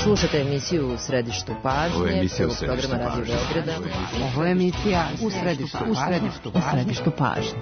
Slušate emisiju U središtu pažnje, prvog programa Radio Beograda. Ovo je emisija U središtu pažnje.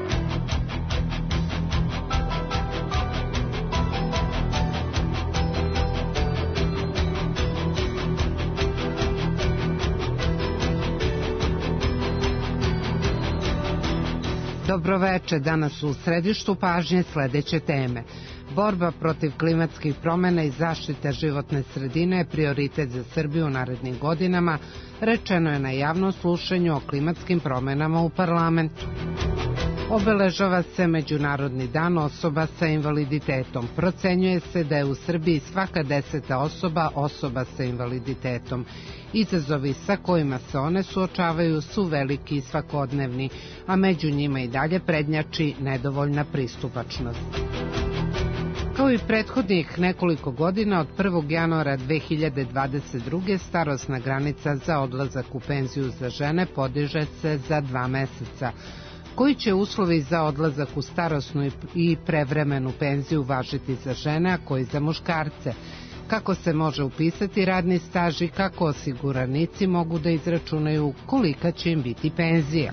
Dobroveče, danas u središtu pažnje sledeće teme. Borba protiv klimatskih promjena i zaštita životne sredine je prioritet za Srbiju u narednim godinama, rečeno je na javnom slušanju o klimatskim promjenama u parlamentu. Obeležava se Međunarodni dan osoba sa invaliditetom. Procenjuje se da je u Srbiji svaka 10. osoba sa invaliditetom. Izazovi sa kojima se one suočavaju su veliki i svakodnevni, a među njima i dalje prednjači nedovoljna pristupačnost. Kao i prethodnih nekoliko godina, od 1. januara 2022. starosna granica za odlazak u penziju za žene podiže se za 2 meseca. Koji će uslovi za odlazak u starosnu i prevremenu penziju važiti za žene, a koji za muškarce? Kako se može upisati radni staž i kako osiguranici mogu da izračunaju kolika će im biti penzija?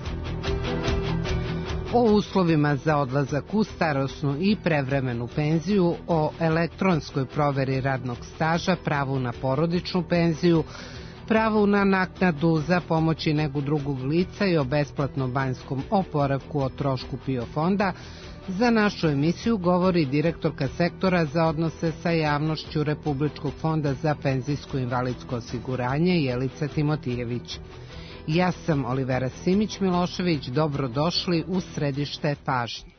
O uslovima za odlazak u starosnu i prevremenu penziju, o elektronskoj proveri radnog staža, pravu na porodičnu penziju, pravu na naknadu za pomoć i negu drugog lica i o besplatnom banjskom oporavku o trošku PIO fonda, za našu emisiju govori direktorka sektora za odnose sa javnošću Republičkog fonda za penzijsko i invalidsko osiguranje Jelica Timotijević. Ja sam Olivera Simić-Milošević, dobrodošli u središte pažnje.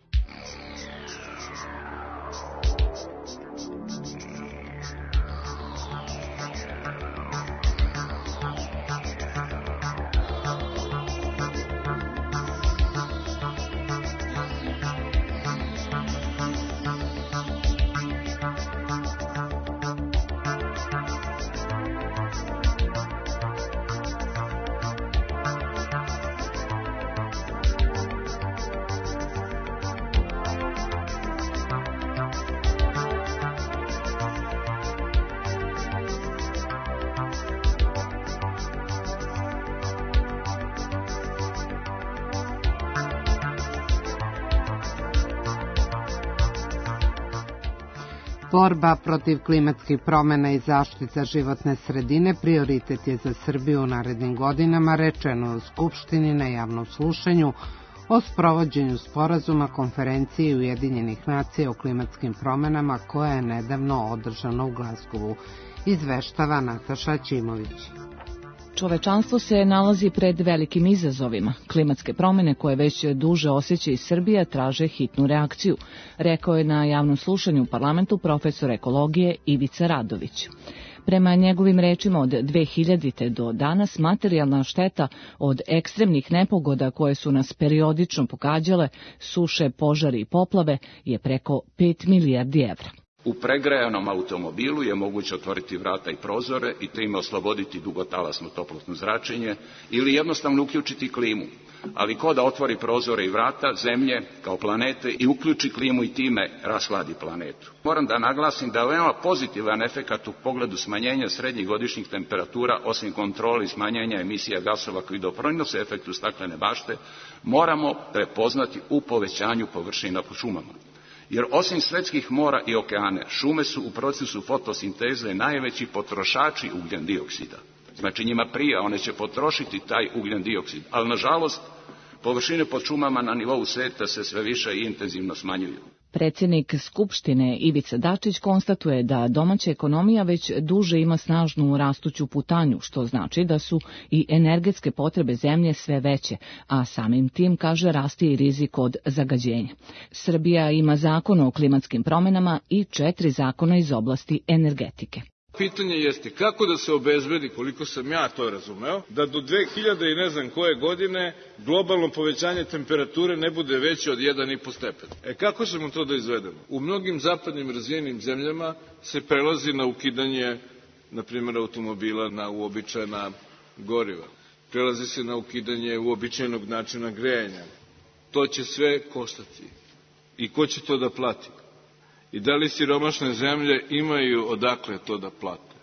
Borba protiv klimatskih promjena i zaštita životne sredine prioritet je za Srbiju u narednim godinama, rečeno u Skupštini na javnom slušanju o sprovođenju sporazuma konferencije Ujedinjenih nacija o klimatskim promjenama koja je nedavno održana u Glazgovu. Izveštava Nataša Ćimović. Čovečanstvo se nalazi pred velikim izazovima. Klimatske promjene koje već duže osjeća i Srbija traže hitnu reakciju, rekao je na javnom slušanju u parlamentu profesor ekologije Ivica Radović. Prema njegovim rečima, od 2000. do danas materijalna šteta od ekstremnih nepogoda koje su nas periodično pogađale, suše, požari i poplave, je preko 5 milijardi evra. U pregrejanom automobilu je moguće otvoriti vrata i prozore i time osloboditi dugotalasno toplotno zračenje ili jednostavno uključiti klimu. Ali ko da otvori prozore i vrata Zemlje kao planete i uključi klimu i time rashladi planetu. Moram da naglasim da je veoma pozitivan efekat u pogledu smanjenja srednjih godišnjih temperatura, osim kontrole i smanjenja emisija gasova koji doprinose efektu staklene bašte, moramo prepoznati u povećanju površina po šumama. Jer osim svetskih mora i okeane, šume su u procesu fotosinteze najveći potrošači ugljen dioksida. Znači njima prije, one će potrošiti taj ugljen dioksid, ali nažalost površine pod šumama na nivou sveta se sve više i intenzivno smanjuju. Predsjednik Skupštine Ivica Dačić konstatuje da domaća ekonomija već duže ima snažnu rastuću putanju, što znači da su i energetske potrebe zemlje sve veće, a samim tim, kaže, raste i rizik od zagađenja. Srbija ima zakon o klimatskim promjenama i 4 zakona iz oblasti energetike. Pitanje jeste kako da se obezbedi, koliko sam ja to razumeo, da do 2000 i ne znam koje godine globalno povećanje temperature ne bude veće od 1,5 stepen. Kako ćemo to da izvedemo? U mnogim zapadnim razvijenim zemljama se prelazi na ukidanje, na primjer, automobila na uobičajena goriva. Prelazi se na ukidanje uobičajenog načina grejanja. To će sve koštati. I ko će to da plati? I da li siromašne zemlje imaju odakle to da plate?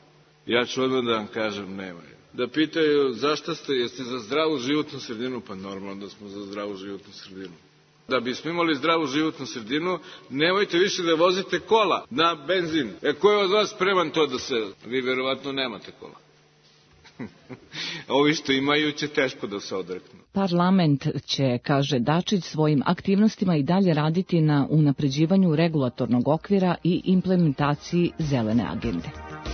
Ja ću odmah da vam kažem, nemaju. Da pitaju zašto jeste za zdravu životnu sredinu, pa normalno da smo za zdravu životnu sredinu. Da bismo imali zdravu životnu sredinu, nemojte više da vozite kola na benzin. Ko je od vas spreman to da se... Vi verovatno nemate kola. Ovi što imaju će teško da se odreknu. Parlament će, kaže Dačić, svojim aktivnostima i dalje raditi na unapređivanju regulatornog okvira i implementaciji zelene agende.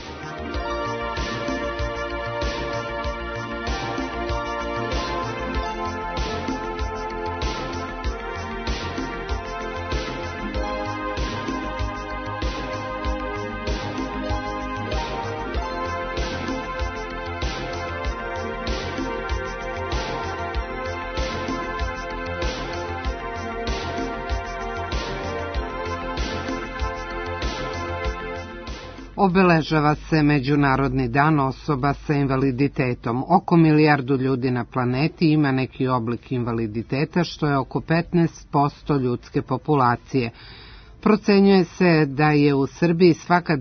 Obeležava se Međunarodni dan osoba sa invaliditetom. Oko 1 milijardu ljudi na planeti ima neki oblik invaliditeta, što je oko 15% ljudske populacije. Procenjuje se da je u Srbiji svaka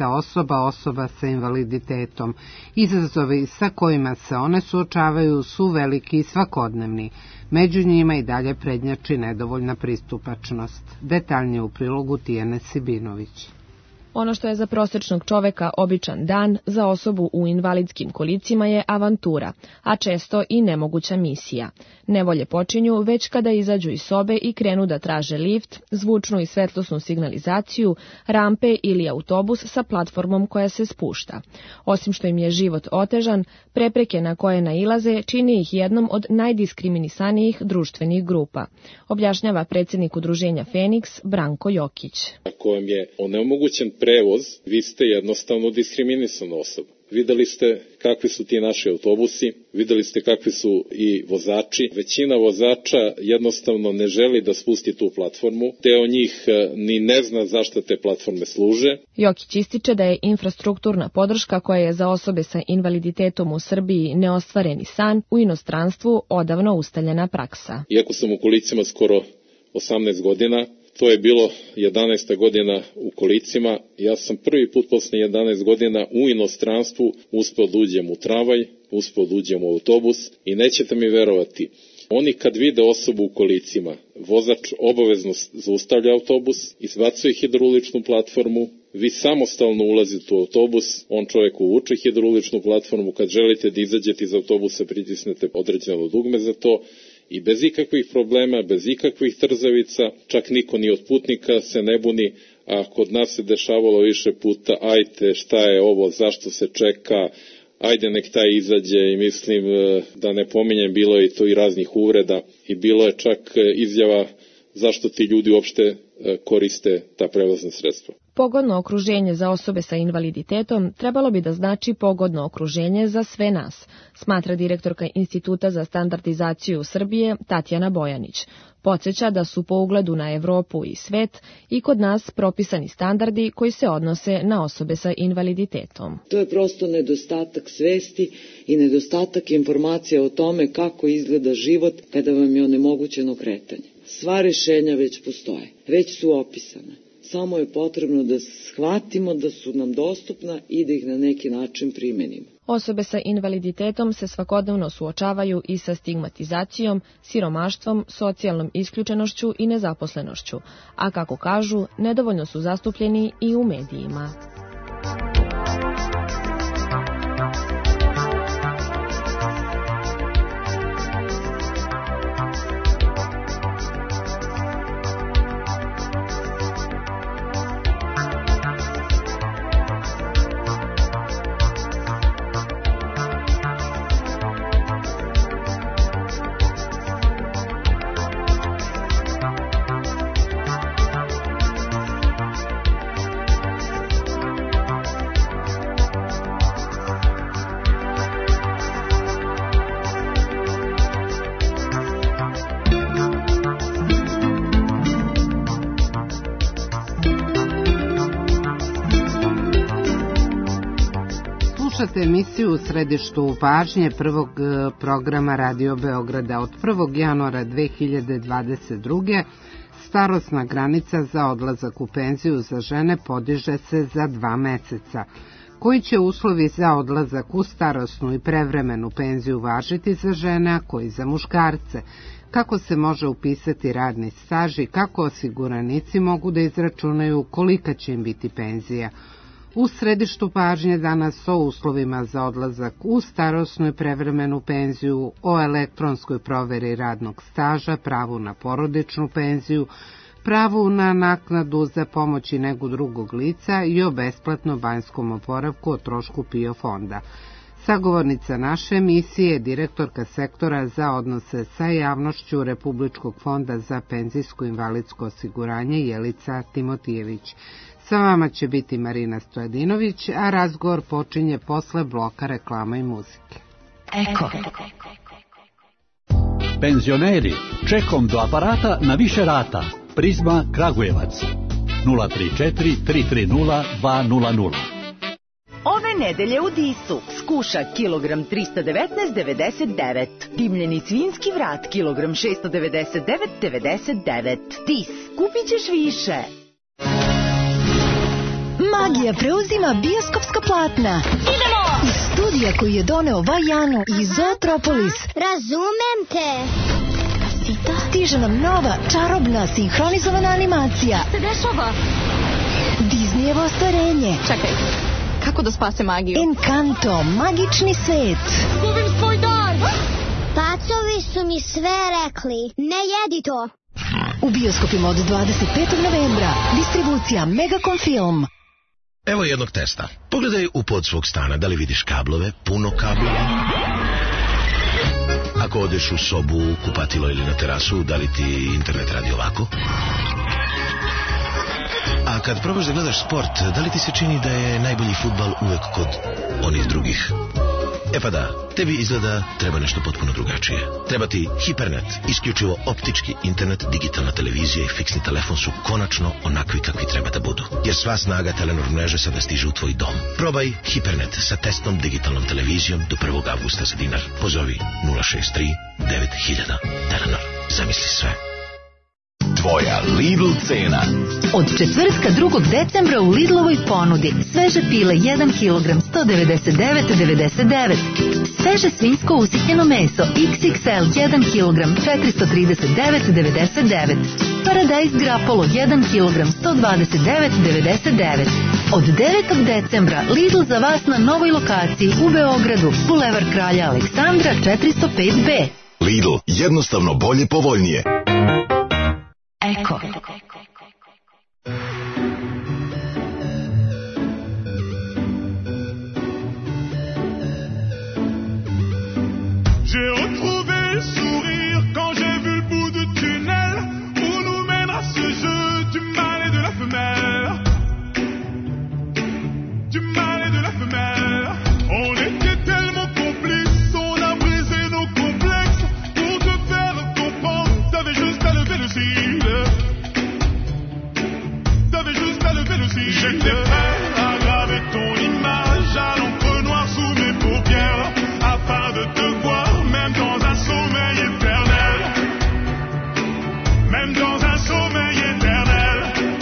10. osoba sa invaliditetom. Izazovi sa kojima se one suočavaju su veliki i svakodnevni. Među njima i dalje prednjači nedovoljna pristupačnost. Detaljnije u prilogu Tijane Sibinović. Ono što je za prosječnog čoveka običan dan, za osobu u invalidskim kolicima je avantura, a često i nemoguća misija. Nevolje počinju već kada izađu iz sobe i krenu da traže lift, zvučnu i svetlosnu signalizaciju, rampe ili autobus sa platformom koja se spušta. Osim što im je život otežan, prepreke na koje nailaze čini ih jednom od najdiskriminisanijih društvenih grupa, objašnjava predsjednik udruženja Feniks Branko Jokić. Ako vam je onemogućen prevoz, vi ste jednostavno diskriminisana osoba. Videli ste kakvi su ti naši autobusi, videli ste kakvi su i vozači. Većina vozača jednostavno ne želi da spusti tu platformu, deo njih ni ne zna zašto te platforme služe. Jokić ističe da je infrastrukturna podrška koja je za osobe sa invaliditetom u Srbiji neostvareni san, u inostranstvu odavno ustaljena praksa. Iako sam u kolicima skoro 18 godina, to je bilo 11. godina u kolicima. Ja sam prvi put posle 11 godina u inostranstvu uspeo da uđem u tramvaj, uspeo da uđem u autobus i nećete mi verovati. Oni kad vide osobu u kolicima, vozač obavezno zaustavlja autobus, izbacuje hidrauličnu platformu, vi samostalno ulazite u autobus, on čovjek uvuče hidrauličnu platformu, kad želite da izađete iz autobusa pritisnete određeno dugme za to, i bez ikakvih problema, bez ikakvih trzavica, čak niko ni od putnika se ne buni, a kod nas se dešavalo više puta, ajte šta je ovo, zašto se čeka, ajde nek taj izađe, i mislim da ne pominjem, bilo je to i raznih uvreda i bilo je čak izjava zašto ti ljudi uopšte koriste ta prevozna sredstva. Pogodno okruženje za osobe sa invaliditetom trebalo bi da znači pogodno okruženje za sve nas, smatra direktorka Instituta za standardizaciju Srbije Tatjana Bojanić. Podsjeća da su po ugledu na Evropu i svet i kod nas propisani standardi koji se odnose na osobe sa invaliditetom. To je prosto nedostatak svesti i nedostatak informacija o tome kako izgleda život kada vam je onemogućeno kretanje. Sva rešenja već postoje, već su opisane. Samo je potrebno da shvatimo da su nam dostupna i da ih na neki način primenimo. Osobe sa invaliditetom se svakodnevno suočavaju i sa stigmatizacijom, siromaštvom, socijalnom isključenošću i nezaposlenošću, a kako kažu, nedovoljno su zastupljeni i u medijima. Slušate emisiju U središtu pažnje prvog programa Radio Beograda. Od 1. januara 2022. starosna granica za odlazak u penziju za žene podiže se za 2 meseca. Koji će uslovi za odlazak u starosnu i prevremenu penziju važiti za žene, a koji za muškarce? Kako se može upisati radni staž i kako osiguranici mogu da izračunaju kolika će im biti penzija? U središtu pažnje danas o uslovima za odlazak u starosnu i prevremenu penziju, o elektronskoj proveri radnog staža, pravu na porodičnu penziju, pravu na naknadu za pomoć i negu drugog lica i o besplatnom banjskom oporavku o trošku PIO fonda. Sagovornica naše emisije je direktorka sektora za odnose sa javnošću Republičkog fonda za penzijsko i invalidsko osiguranje Jelica Timotijević. Sa vama će biti Marina Stojadinović, a razgovor počinje posle bloka reklama i muzike. Eko. Penzioneri, čekom do aparata na više rata. Prizma Kragujevac 034 330 200. Ove nedelje u Disu skuša kilogram 319,99. Dimljeni svinjski vrat kilogram 699,99. Dis, kupit ćeš više. Magija preuzima bioskopska platna. Idemo! Iz studija koji je doneo Vajanu i Zootropolis. Razumem te. Stiže nam nova, čarobna, sinhronizovana animacija. Se dešava? Disneyevo ostvarenje. Čekaj, kako da spase magiju? Encanto, magični svet. Gubim svoj dar! Pacovi su mi sve rekli. Ne jedi to. U bioskopima od 25. novembra. Distribucija Megacom Film. Evo jednog testa. Pogledaj u pod svog stana, da li vidiš kablove, puno kablova. Ako odeš u sobu, kupatilo ili na terasu, da li ti internet radi ovako? A kad probaš da gledaš sport, da li ti se čini da je najbolji fudbal uvek kod onih drugih? E pa da, tebi izgleda treba nešto potpuno drugačije. Treba ti Hipernet, isključivo optički internet, digitalna televizija i fiksni telefon su konačno onakvi kakvi treba da budu. Jer sva snaga Telenor mreže sada stiže u tvoj dom. Probaj Hipernet sa testnom digitalnom televizijom do 1. avgusta za dinar. Pozovi 063 9000. Telenor, zamisli sve. Tvoja Lidl cena. Od četvrtka 2. decembra u Lidlovoj ponudi sveže pile 1 kg 199,99. Sveže svinjsko usitnjeno meso XXL 1 kg 439,99. Paradajz grapolo 1 kg 129,99. Od 9. decembra Lidl za vas na novoj lokaciji u Beogradu, Bulevar Kralja Aleksandra 405B. Lidl, jednostavno bolje, povoljnije. Eko. J'ai retrouvé le sourire quand j'ai vu le bout du tunnel où nous mènera ce jeu du mâle et de la femelle. Du mâle et de la femelle. On était tellement complices, on a brisé nos complexes pour te faire comprendre. T'avais juste à lever le cil. T'avais juste à lever le cil. J'étais prêt à graver ton image à l'encre noire sous mes paupières afin de te voir. Même dans un sommeil éternel. Même dans un sommeil éternel.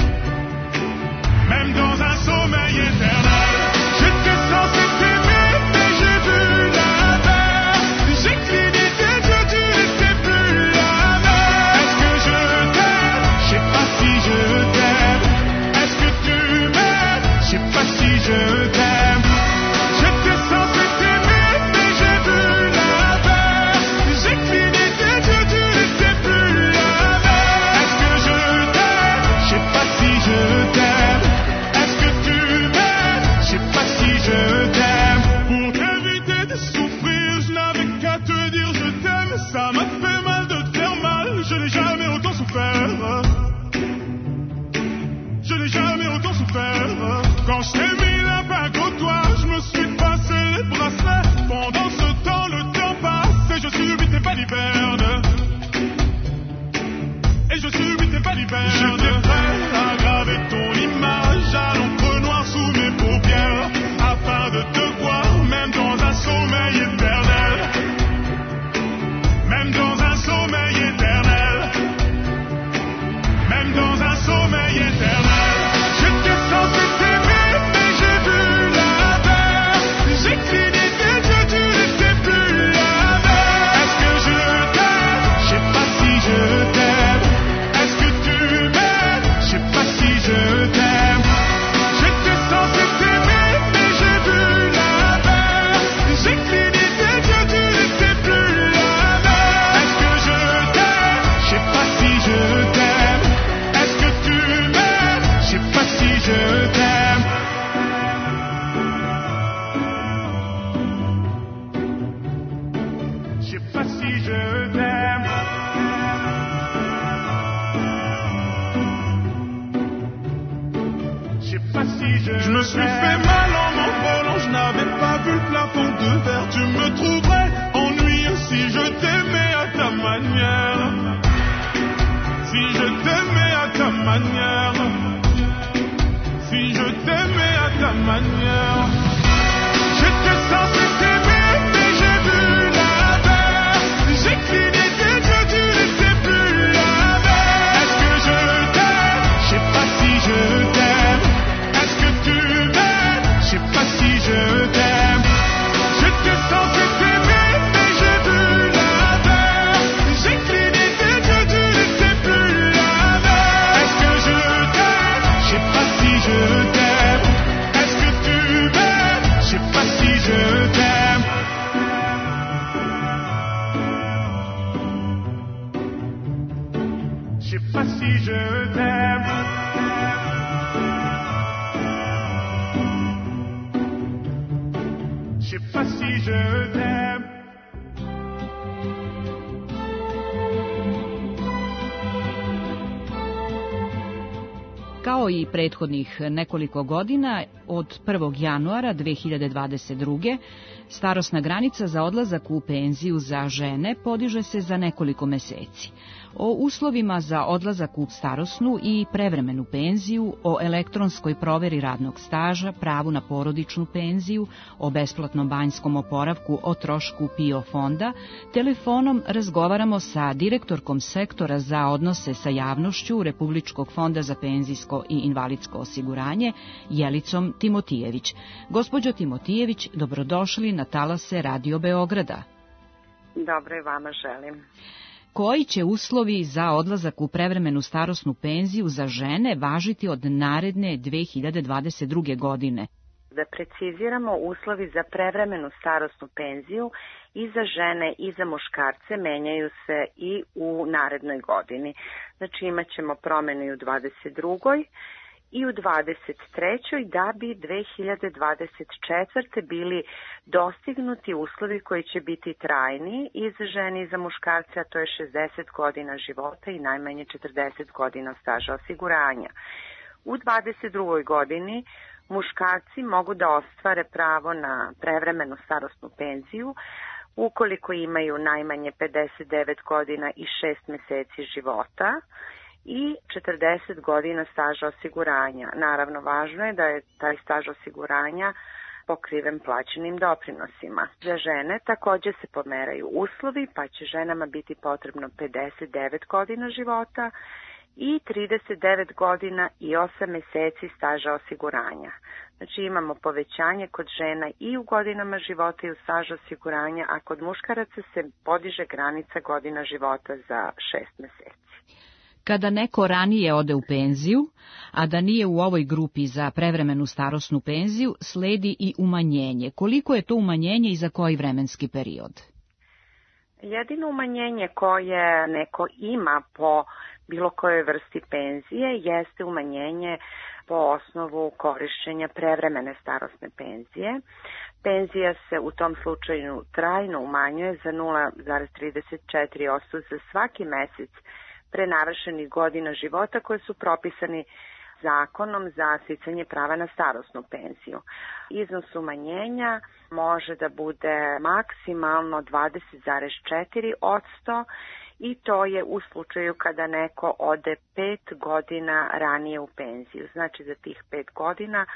Même dans un sommeil éternel. J'étais censé t'aimer, mais j'ai vu l'inverse. J'ai cligné tes yeux, tu n'étais plus la même. Est-ce que je t'aime? Je sais pas si je t'aime. Est-ce que tu m'aimes? Je sais pas si je t'aime. J'étais censé t'aimer, mais j'ai vu l'inverse. J'ai cligné tes yeux, tu n'étais plus la même. Est-ce que je t'aime? Je sais pas si je t'aime. Est-ce que tu m'aimes? Je sais pas si je t'aime. Pour t'éviter de souffrir, je n'avais qu'à te dire je t'aime. Ça m'a fait mal de te faire mal. Je n'ai jamais autant souffert. Je n'ai jamais autant souffert. Quand je t'ai mis la bague au doigt, je me suis passé les bracelets. Pendant ce temps, le temps passe et je subis tes balivernes. Et je subis tes balivernes. J'étais prêt à graver ton image à l'encre noire sous mes paupières afin de te voir, même dans un sommeil éternel. Même dans un sommeil éternel. Même dans un sommeil éternel. J'étais censé t'aimer, mais j'ai sais pas si je me suis fait mal en m'envolant, je n'avais pas vu le plafond de verre. Tu me trouverais ennuyeux si je t'aimais à ta manière. Si je t'aimais à ta manière. Si je t'aimais à ta manière. J'étais censé t'aimer, mais j'ai vu l'inverse. J'ai cligné des yeux, tu n'étais plus la même. Est-ce que je t'aime? Je sais pas si je t'aime. Est-ce que tu m'aimes? Je sais pas si je t'aime. J'étais censé t'aimer, mais j'ai vu l'inverse. J'ai cligné des yeux, tu n'étais plus la même. Est-ce que je t'aime? Je sais pas si je t'aime. Est-ce que tu m'aimes? Je sais pas si je t'aime. Je sais pas si je t'aime. Je sais pas si je t'aime. Kao i prethodnih nekoliko godina, od 1. januara 2022. starosna granica za odlazak u penziju za žene podiže se za nekoliko meseci. O uslovima za odlazak u starosnu i prevremenu penziju, o elektronskoj proveri radnog staža, pravu na porodičnu penziju, o besplatnom banjskom oporavku, o trošku PIO fonda, telefonom razgovaramo sa direktorkom sektora za odnose sa javnošću Republičkog fonda za penzijsko i invalidsko osiguranje, Jelicom Timotijević. Gospođo Timotijević, dobrodošli na talase Radio Beograda. Dobro i vama želim. Koji će uslovi za odlazak u prevremenu starosnu penziju za žene važiti od naredne 2022. godine? Da preciziramo, uslovi za prevremenu starosnu penziju i za žene i za muškarce menjaju se i u narednoj godini. Znači imat ćemo promjenu i u 22. i u 23. da bi 2024. bili dostignuti uslovi koji će biti trajni i za žene i za muškarce, a to je 60 godina života i najmanje 40 godina staža osiguranja. U 22. godini muškarci mogu da ostvare pravo na prevremenu starosnu penziju ukoliko imaju najmanje 59 godina i 6 meseci života i 40 godina staža osiguranja. Naravno, važno je da je taj staž osiguranja pokriven plaćenim doprinosima. Za žene također se pomeraju uslovi, pa će ženama biti potrebno 59 godina života i 39 godina i 8 meseci staža osiguranja. Znači imamo povećanje kod žena i u godinama života i u stažu osiguranja, a kod muškaraca se podiže granica godina života za 6 meseci. Kada neko ranije ode u penziju, a da nije u ovoj grupi za prevremenu starosnu penziju, sledi i umanjenje. Koliko je to umanjenje i za koji vremenski period? Jedino umanjenje koje neko ima po bilo kojoj vrsti penzije jeste umanjenje po osnovu korišćenja prevremene starosne penzije. Penzija se u tom slučaju trajno umanjuje za 0,34% za svaki mesec prenavršenih godina života koje su propisani zakonom za sticanje prava na starosnu penziju. Iznos umanjenja može da bude maksimalno 20,4% i to je u slučaju kada neko ode 5 godina ranije u penziju. Znači za tih 5 godina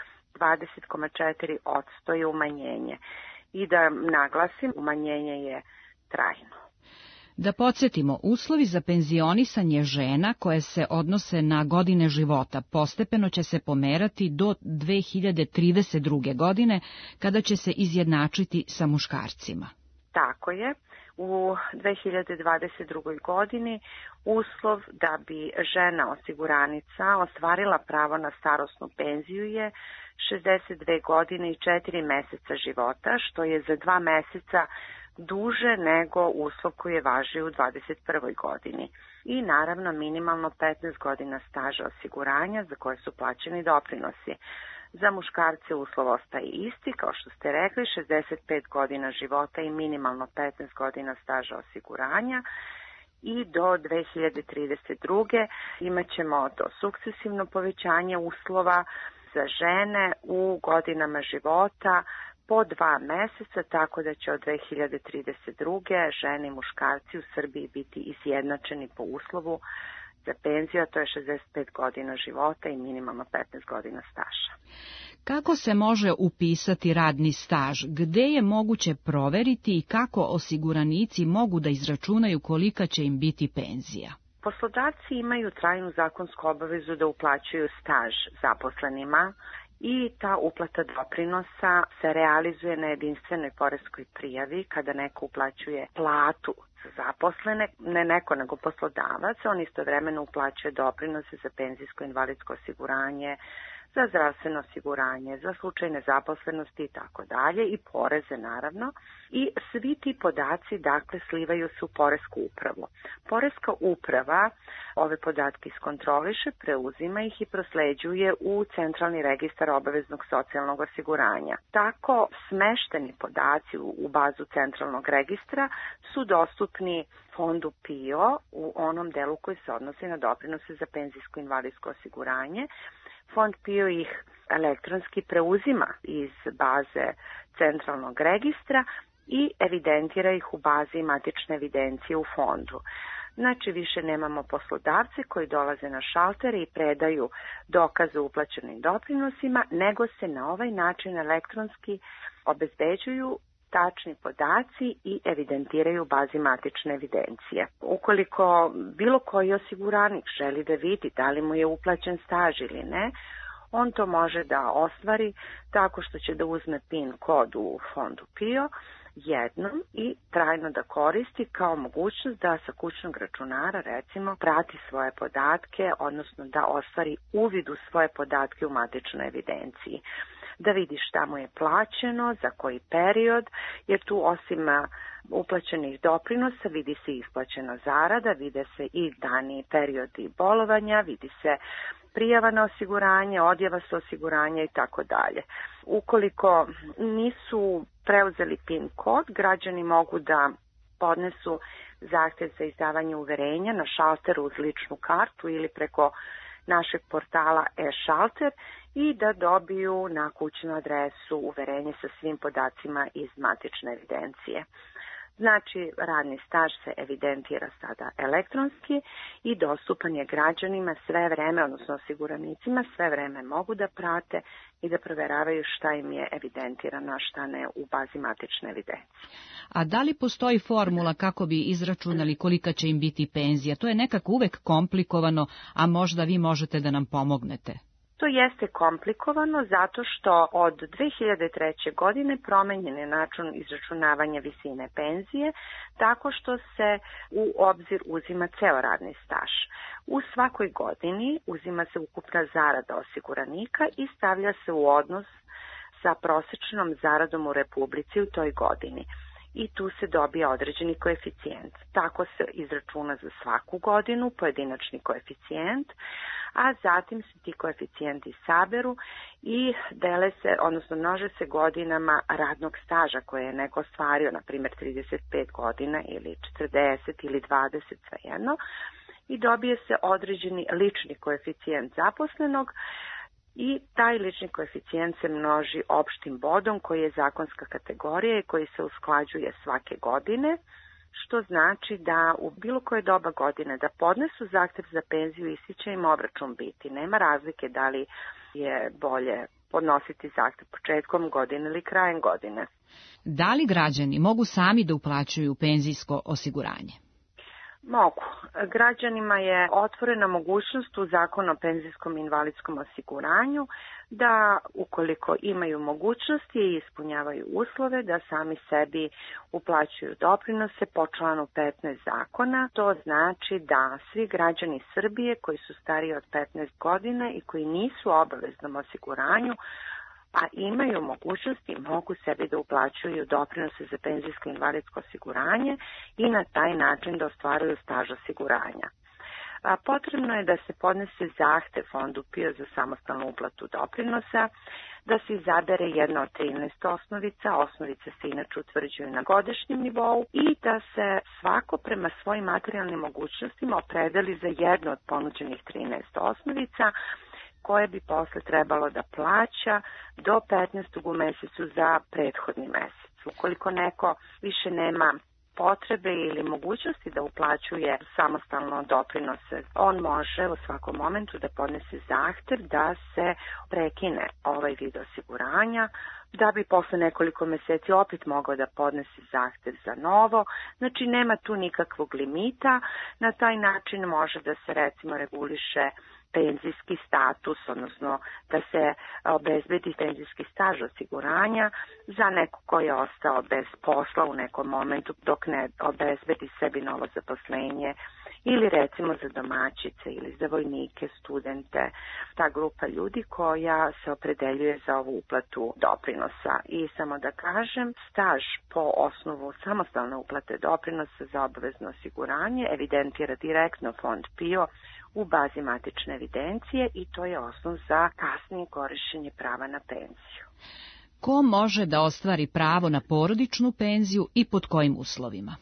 20,4% je umanjenje. I da naglasim, umanjenje je trajno. Da podsjetimo, uslovi za penzionisanje žena koje se odnose na godine života postepeno će se pomerati do 2032. godine, kada će se izjednačiti sa muškarcima. Tako je. U 2022. godini uslov da bi žena osiguranica ostvarila pravo na starosnu penziju je 62 godine i 4 meseca života, što je za 2 meseca duže nego uslov koji je važio u 2021. godini. I naravno minimalno 15 godina staža osiguranja za koje su plaćeni doprinosi. Za muškarce uslov ostaje isti, kao što ste rekli, 65 godina života i minimalno 15 godina staža osiguranja. I do 2032. imat ćemo to sukcesivno povećanje uslova za žene u godinama života po 2 meseca, tako da će od 2032. žene i muškarci u Srbiji biti izjednačeni po uslovu za penziju, a to je 65 godina života i minimalno 15 godina staža. Kako se može upisati radni staž? Gde je moguće proveriti i kako osiguranici mogu da izračunaju kolika će im biti penzija? Poslodavci imaju trajnu zakonsku obavezu da uplaćuju staž zaposlenima i ta uplata doprinosa se realizuje na jedinstvenoj poreskoj prijavi kada neko uplaćuje platu za zaposlene, ne neko nego poslodavac, on istovremeno uplaćuje doprinose za penzijsko invalidsko osiguranje, za zdravstveno osiguranje, za slučaj nezaposlenosti i tako dalje i poreze naravno. I svi ti podaci dakle slivaju se u poresku upravu. Poreska uprava ove podatke iskontroliše, preuzima ih i prosleđuje u Centralni registar obaveznog socijalnog osiguranja. Tako smešteni podaci u bazu Centralnog registra su dostupni fondu PIO u onom delu koji se odnosi na doprinose za penzijsko invalidsko osiguranje. Fond PIO ih elektronski preuzima iz baze Centralnog registra i evidentira ih u bazi matične evidencije u fondu. Znači, više nemamo poslodavce koji dolaze na šaltere i predaju dokaze o uplaćenim doprinosima, nego se na ovaj način elektronski obezbeđuju tačni podaci i evidentiraju u bazi matične evidencije. Ukoliko bilo koji osiguranik želi da vidi da li mu je uplaćen staž ili ne, on to može da ostvari tako što će da uzme PIN kod u fondu PIO jednom i trajno da koristi kao mogućnost da sa kućnog računara recimo prati svoje podatke, odnosno da ostvari uvid u svoje podatke u matičnoj evidenciji. Da vidi šta mu je plaćeno, za koji period, jer tu osim uplaćenih doprinosa vidi se isplaćena zarada, vide se i dani periodi bolovanja, vidi se prijava na osiguranje, odjava sa osiguranja i tako dalje. Ukoliko nisu preuzeli PIN kod, građani mogu da podnesu zahtev za izdavanje uverenja na šalteru uz ličnu kartu ili preko našeg portala e-šalter i da dobiju na kućnu adresu uverenje sa svim podacima iz matične evidencije. Znači, radni staž se evidentira sada elektronski i dostupan je građanima sve vreme, odnosno osiguranicima, sve vreme mogu da prate i da proveravaju šta im je evidentirano, a šta ne u bazi matične evidencije. A da li postoji formula kako bi izračunali kolika će im biti penzija? To je nekako uvek komplikovano, a možda vi možete da nam pomognete. To jeste komplikovano zato što od 2003. godine promenjen je način izračunavanja visine penzije tako što se u obzir uzima ceo radni staž. U svakoj godini uzima se ukupna zarada osiguranika i stavlja se u odnos sa prosečnom zaradom u Republici u toj godini. I tu se dobija određeni koeficijent. Tako se izračuna za svaku godinu pojedinačni koeficijent, a zatim se ti koeficijenti saberu i dele se, odnosno množe se godinama radnog staža koje je neko ostvario, na primjer 35 godina ili 40 ili 20, svejedno, i dobije se određeni lični koeficijent zaposlenog i taj lični koeficijent se množi opštim bodom koji je zakonska kategorija i koji se usklađuje svake godine, što znači da u bilo koje doba godine da podnesu zahtev za penziju isti će im obračun biti. Nema razlike da li je bolje podnositi zahtev početkom godine ili krajem godine. Da li građani mogu sami da uplaćuju penzijsko osiguranje? Mogu. Građanima je otvorena mogućnost u Zakonu o penzijskom i invalidskom osiguranju da ukoliko imaju mogućnosti i ispunjavaju uslove da sami sebi uplaćuju doprinose po članu 15 zakona. To znači da svi građani Srbije koji su stariji od 15 godina i koji nisu u obaveznom osiguranju a imaju mogućnosti, mogu sebi da uplaćuju doprinose za penzijsko i invalidsko osiguranje i na taj način da ostvaruju staž osiguranja. Potrebno je da se podnese zahtev fondu PIO za samostalnu uplatu doprinosa, da se izabere jedna od 13 osnovica, osnovice se inače utvrđuju na godišnjem nivou i da se svako prema svojim materijalnim mogućnostima opredeli za jednu od ponuđenih 13 osnovica, koje bi posle trebalo da plaća do 15. u mesecu za prethodni mesec. Ukoliko neko više nema potrebe ili mogućnosti da uplaćuje samostalno doprinose, on može u svakom momentu da podnese zahtev da se prekine ovaj vid osiguranja, da bi posle nekoliko meseci opet mogao da podnese zahtev za novo. Znači nema tu nikakvog limita, na taj način može da se recimo reguliše penzijski status, odnosno da se obezbedi penzijski staž osiguranja za neko ko je ostao bez posla u nekom momentu dok ne obezbedi sebi novo zaposlenje, ili recimo za domaćice ili za vojnike, studente, ta grupa ljudi koja se opredeljuje za ovu uplatu doprinosa. I samo da kažem, staž po osnovu samostalne uplate doprinosa za obavezno osiguranje evidentira direktno Fond PIO u bazi matične evidencije i to je osnov za kasnije korišćenje prava na penziju. Ko može da ostvari pravo na porodičnu penziju i pod kojim uslovima?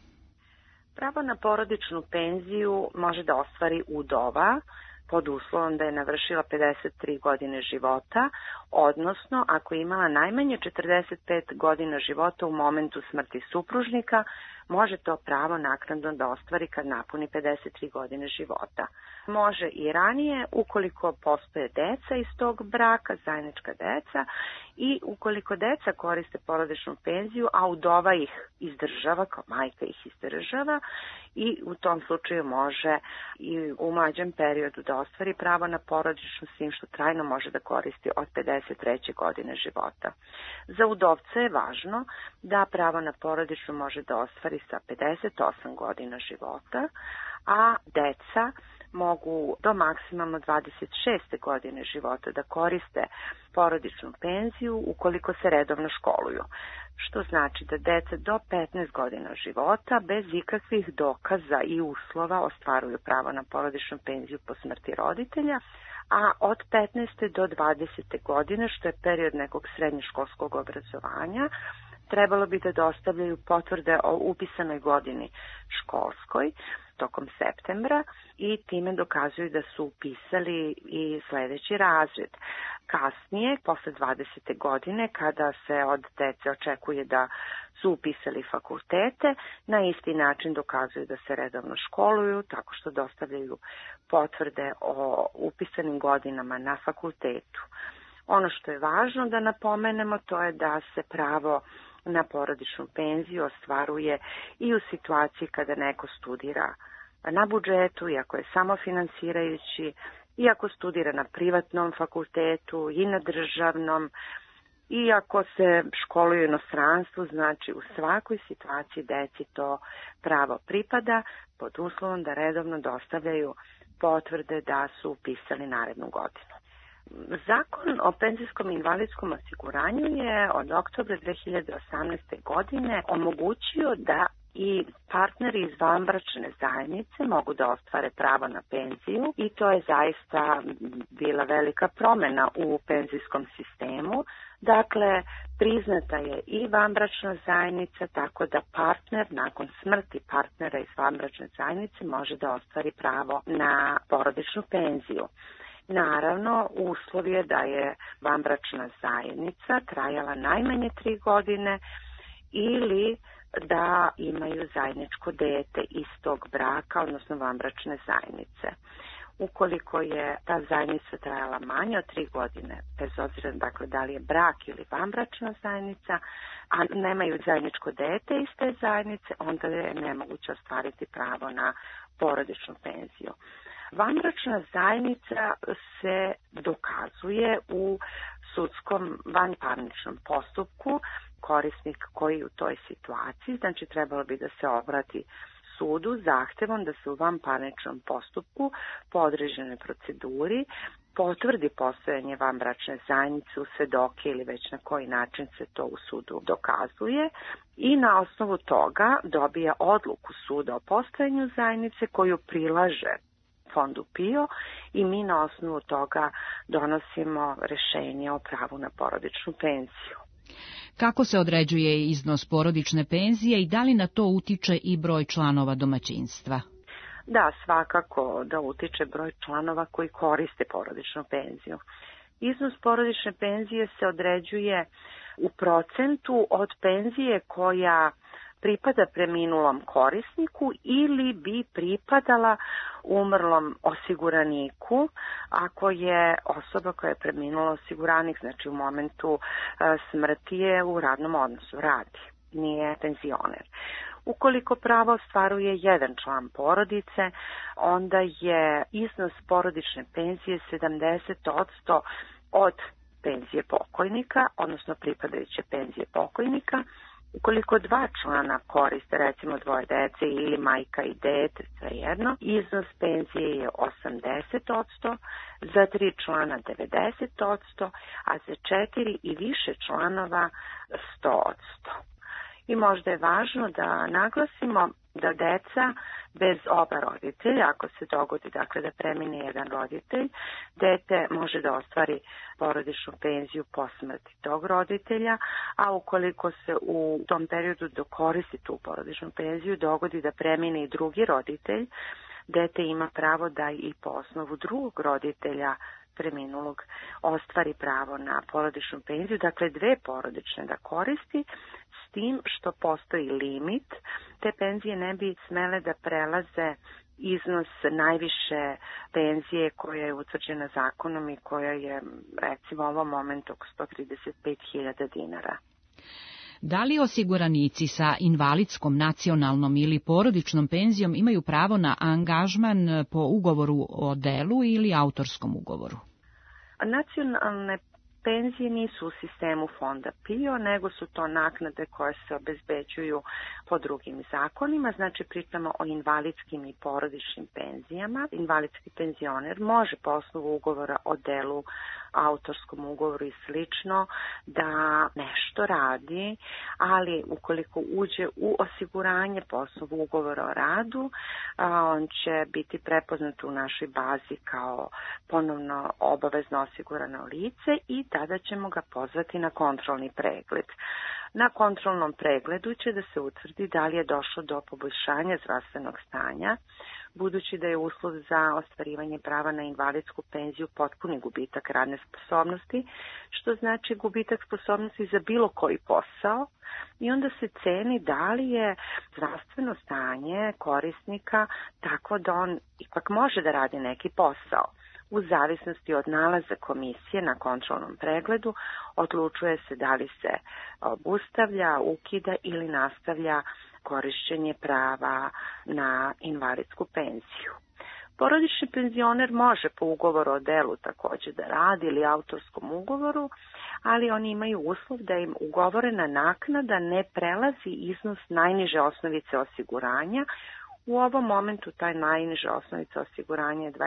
Pravo na porodičnu penziju može da ostvari udova pod uslovom da je navršila 53 godine života, odnosno ako je imala najmanje 45 godina života u momentu smrti supružnika, može to pravo naknadno da ostvari kad napuni 53 godine života. Može i ranije ukoliko postoje deca iz tog braka, zajednička deca, i ukoliko deca koriste porodičnu penziju, a udova ih izdržava, kao majka ih izdržava, i u tom slučaju može i u mlađem periodu da ostvari pravo na porodičnu, s tim što trajno može da koristi od 53. godine života. Za udovce je važno da pravo na porodičnu može da ostvari sa 58 godina života, a deca mogu do maksimalno 26. godine života da koriste porodičnu penziju ukoliko se redovno školuju. Što znači da deca do 15 godina života bez ikakvih dokaza i uslova ostvaruju pravo na porodičnu penziju po smrti roditelja, a od 15. do 20. godine, što je period nekog srednjoškolskog obrazovanja, trebalo bi da dostavljaju potvrde o upisanoj godini školskoj tokom septembra i time dokazuju da su upisali i sledeći razred. Kasnije, posle 20. godine, kada se od dece očekuje da su upisali fakultete, na isti način dokazuju da se redovno školuju tako što dostavljaju potvrde o upisanim godinama na fakultetu. Ono što je važno da napomenemo, to je da se pravo na porodičnu penziju ostvaruje i u situaciji kada neko studira na budžetu, iako je samofinansirajući, iako studira na privatnom fakultetu i na državnom, iako se školuje u inostranstvu, znači u svakoj situaciji deci to pravo pripada pod uslovom da redovno dostavljaju potvrde da su upisali narednu godinu. Zakon o penzijskom i invalidskom osiguranju je od oktobra 2018. godine omogućio da i partneri iz vanbračne zajednice mogu da ostvare pravo na penziju i to je zaista bila velika promena u penzijskom sistemu. Dakle, priznata je i vanbračna zajednica, tako da partner nakon smrti partnera iz vanbračne zajednice može da ostvari pravo na porodičnu penziju. Naravno, uslov je da je vanbračna zajednica trajala najmanje 3 godine ili da imaju zajedničko dete iz tog braka, odnosno vanbračne zajednice. Ukoliko je ta zajednica trajala manje od 3 godine, bez obzira dakle da li je brak ili vanbračna zajednica, a nemaju zajedničko dete iz te zajednice, onda je nemoguće ostvariti pravo na porodičnu penziju. Vanbračna zajednica se dokazuje u sudskom vanparničnom postupku. Korisnik koji u toj situaciji, znači trebalo bi da se obrati sudu zahtevom da se u vanparničnom postupku po određenoj proceduri potvrdi postojanje vanbračne zajednice u svedoke ili već na koji način se to u sudu dokazuje i na osnovu toga dobija odluku suda o postojanju zajednice koju prilaže Fondu PIO i mi na osnovu toga donosimo rešenje o pravu na porodičnu penziju. Kako se određuje iznos porodične penzije i da li na to utiče i broj članova domaćinstva? Da, svakako da utiče broj članova koji koriste porodičnu penziju. Iznos porodične penzije se određuje u procentu od penzije koja pripada preminulom korisniku ili bi pripadala umrlom osiguraniku ako je osoba koja je preminula osiguranik, znači u momentu smrti je u radnom odnosu, radi, nije penzioner. Ukoliko pravo ostvaruje jedan član porodice, onda je iznos porodične penzije 70% od penzije pokojnika, odnosno pripadajuće penzije pokojnika. Ukoliko dva člana koriste, recimo dvoje dece ili majka i dete, svejedno, iznos penzije je 80%, za 3 člana 90%, a za 4 i više članova 100%. I možda je važno da naglasimo da deca bez oba roditelja, ako se dogodi dakle da premine jedan roditelj, dete može da ostvari porodičnu penziju po smrti tog roditelja, a ukoliko se u tom periodu dokoristi tu porodičnu penziju dogodi da premine i drugi roditelj, dete ima pravo da i po osnovu drugog roditelja preminulog ostvari pravo na porodičnu penziju, dakle 2 porodične da koristi, s tim što postoji limit, te penzije ne bi smele da prelaze iznos najviše penzije koja je utvrđena zakonom i koja je recimo u ovom momentu oko 135.000 dinara. Da li osiguranici sa invalidskom, nacionalnom ili porodičnom penzijom imaju pravo na angažman po ugovoru o delu ili autorskom ugovoru? Nacionalne penzije nisu u sistemu fonda PIO, nego su to naknade koje se obezbeđuju po drugim zakonima, znači pričamo o invalidskim i porodičnim penzijama. Invalidski penzioner može po osnovu ugovora o delu, autorskom ugovoru i slično da nešto radi, ali ukoliko uđe u osiguranje po osnovu ugovora o radu, on će biti prepoznat u našoj bazi kao ponovno obavezno osigurano lice i tada ćemo ga pozvati na kontrolni pregled. Na kontrolnom pregledu će da se utvrdi da li je došlo do poboljšanja zdravstvenog stanja, budući da je uslov za ostvarivanje prava na invalidsku penziju potpuni gubitak radne sposobnosti, što znači gubitak sposobnosti za bilo koji posao, i onda se ceni da li je zdravstveno stanje korisnika tako da on ipak može da radi neki posao. U zavisnosti od nalaza komisije na kontrolnom pregledu odlučuje se da li se obustavlja, ukida ili nastavlja korišćenje prava na invalidsku penziju. Porodični penzioner može po ugovoru o delu također da radi ili autorskom ugovoru, ali oni imaju uslov da im ugovorena naknada ne prelazi iznos najniže osnovice osiguranja. U ovom momentu taj najniža osnovica osiguranja je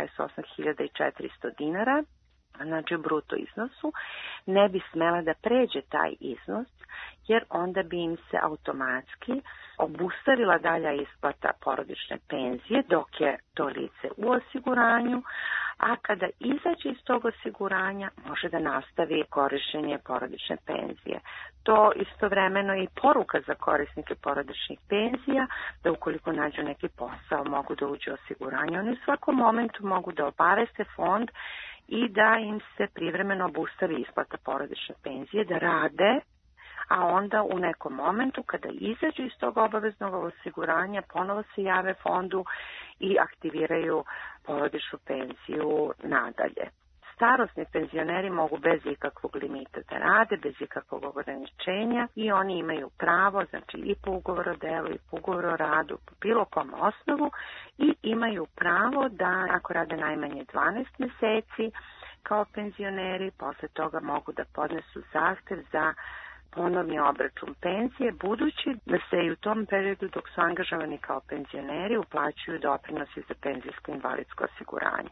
28.400 dinara, znači u bruto iznosu, ne bi smela da pređe taj iznos, jer onda bi im se automatski obustavila dalja isplata porodične penzije dok je to lice u osiguranju, a kada izađe iz tog osiguranja može da nastavi korištenje porodične penzije. To istovremeno je i poruka za korisnike porodičnih penzija, da ukoliko nađu neki posao mogu da uđu u osiguranje. Oni u svakom momentu mogu da obaveste fond i da im se privremeno obustavi isplata porodične penzije, da rade, a onda u nekom momentu kada izađu iz tog obaveznog osiguranja ponovo se jave fondu i aktiviraju porodičnu penziju nadalje. Starosni penzioneri mogu bez ikakvog limita da rade, bez ikakvog ograničenja i oni imaju pravo, znači i po ugovoru o delu i po ugovoru o radu, po bilo kom osnovu, i imaju pravo da ako rade najmanje 12 meseci kao penzioneri, posle toga mogu da podnesu zahtev za ponovni obračun penzije, budući da se i u tom periodu dok su angažovani kao penzioneri uplaćuju doprinosi za penzijsko invalidsko osiguranje.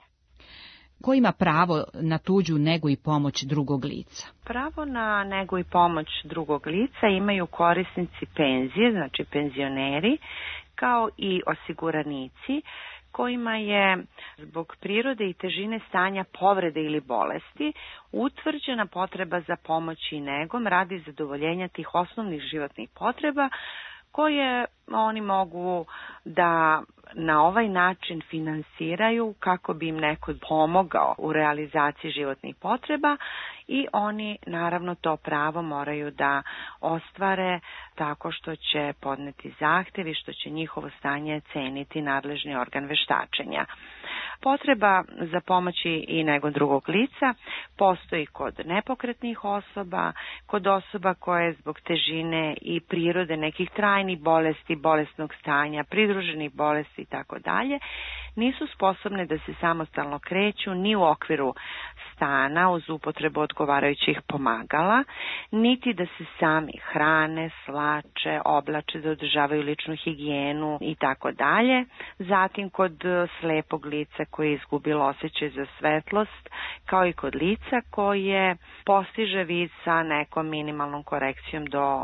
Ko ima pravo na tuđu negu i pomoć drugog lica? Pravo na negu i pomoć drugog lica imaju korisnici penzije, znači penzioneri, kao i osiguranici, kojima je zbog prirode i težine stanja povrede ili bolesti utvrđena potreba za pomoć i negom radi zadovoljenja tih osnovnih životnih potreba koje oni mogu da na ovaj način finansiraju kako bi im neko pomogao u realizaciji životnih potreba i oni naravno to pravo moraju da ostvare tako što će podneti zahtev i što će njihovo stanje ceniti nadležni organ veštačenja. Potreba za pomoći i nego drugog lica postoji kod nepokretnih osoba, kod osoba koje zbog težine i prirode nekih trajnih bolesti, bolesnog stanja, pridruženih bolesti i tako dalje, nisu sposobne da se samostalno kreću ni u okviru stana uz upotrebu odgovarajućih pomagala, niti da se sami hrane, slače, oblače, da održavaju ličnu higijenu i tako dalje. Zatim kod slepog lica koje je izgubilo osjećaj za svetlost, kao i kod lica koje postiže vid sa nekom minimalnom korekcijom do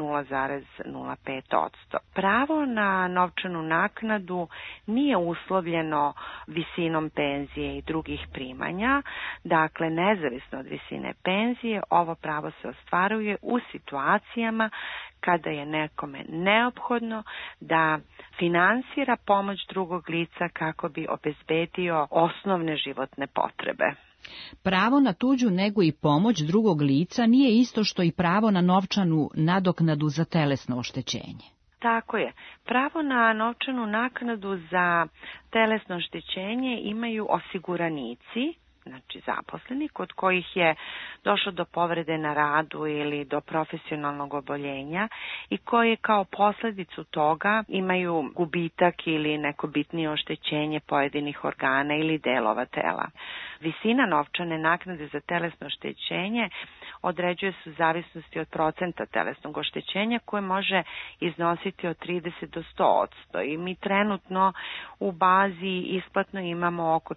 0,05%. Pravo na novčanu naknadu nije uslovljeno visinom penzije i drugih primanja, dakle nezavisno od visine penzije, ovo pravo se ostvaruje u situacijama kada je nekome neophodno da finansira pomoć drugog lica kako bi obezbedio osnovne životne potrebe. Pravo na tuđu negu i pomoć drugog lica nije isto što i pravo na novčanu nadoknadu za telesno oštećenje. Tako je. Pravo na novčanu naknadu za telesno oštećenje imaju osiguranici, znači zaposleni, kod kojih je došlo do povrede na radu ili do profesionalnog oboljenja i koji kao posljedicu toga imaju gubitak ili neko bitnije oštećenje pojedinih organa ili delova tela. Visina novčane naknade za telesno oštećenje određuje se u zavisnosti od procenta telesnog oštećenja koje može iznositi od 30 do 100%. I mi trenutno u bazi isplatno imamo oko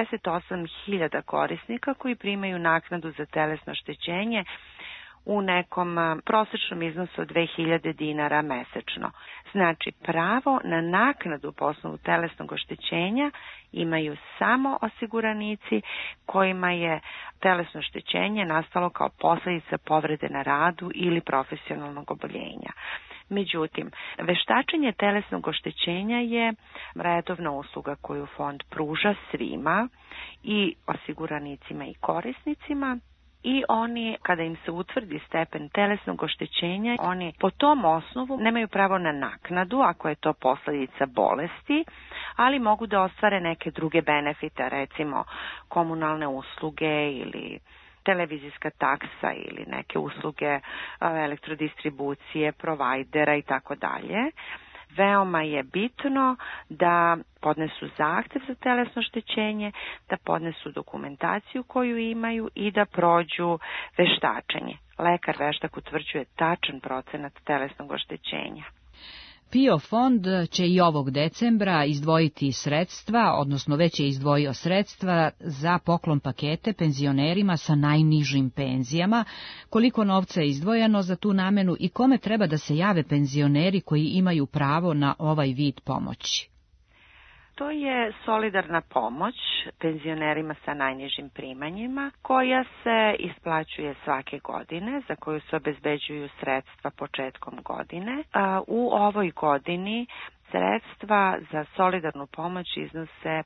48.000 korisnika koji primaju naknadu za telesno oštećenje u nekom prosječnom iznosu od 2000 dinara mesečno. Znači, pravo na naknadu po osnovu telesnog oštećenja imaju samo osiguranici kojima je telesno oštećenje nastalo kao posljedica povrede na radu ili profesionalnog oboljenja. Međutim, veštačenje telesnog oštećenja je redovna usluga koju fond pruža svima, i osiguranicima i korisnicima, i oni, kada im se utvrdi stepen telesnog oštećenja, oni po tom osnovu nemaju pravo na naknadu ako je to posljedica bolesti, ali mogu da ostvare neke druge benefite, recimo komunalne usluge ili televizijska taksa ili neke usluge elektrodistribucije, provajdera i tako dalje. Veoma je bitno da podnesu zahtev za telesno oštećenje, da podnesu dokumentaciju koju imaju i da prođu veštačenje. Lekar veštak utvrđuje tačan procenat telesnog oštećenja. PIO fond će i ovog decembra izdvojiti sredstva, odnosno već je izdvojio sredstva za poklon pakete penzionerima sa najnižim penzijama. Koliko novca je izdvojeno za tu namenu i kome treba da se jave penzioneri koji imaju pravo na ovaj vid pomoći? To je solidarna pomoć penzionerima sa najnižim primanjima koja se isplaćuje svake godine, za koju se obezbeđuju sredstva početkom godine. U ovoj godini sredstva za solidarnu pomoć iznose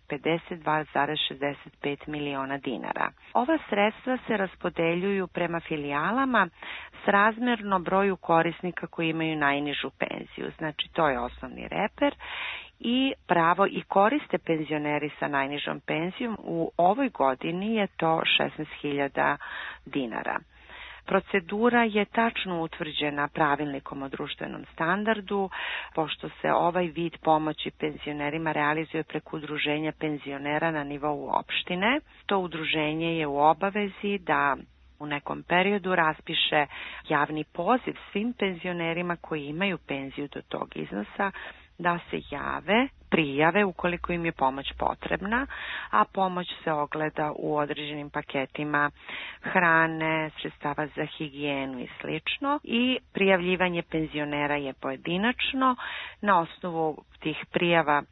52,65 miliona dinara. Ova sredstva se raspodeljuju prema filijalama srazmjerno broju korisnika koji imaju najnižu penziju. Znači, to je osnovni reper. I pravo i koriste penzioneri sa najnižom penzijom. U ovoj godini je to 16.000 dinara. Procedura je tačno utvrđena pravilnikom o društvenom standardu, pošto se ovaj vid pomoći penzionerima realizuje preko udruženja penzionera na nivou opštine. To udruženje je u obavezi da u nekom periodu raspiše javni poziv svim penzionerima koji imaju penziju do tog iznosa da se prijave ukoliko im je pomoć potrebna, a pomoć se ogleda u određenim paketima hrane, sredstava za higijenu i slično. I prijavljivanje penzionera je pojedinačno. Na osnovu tih prijava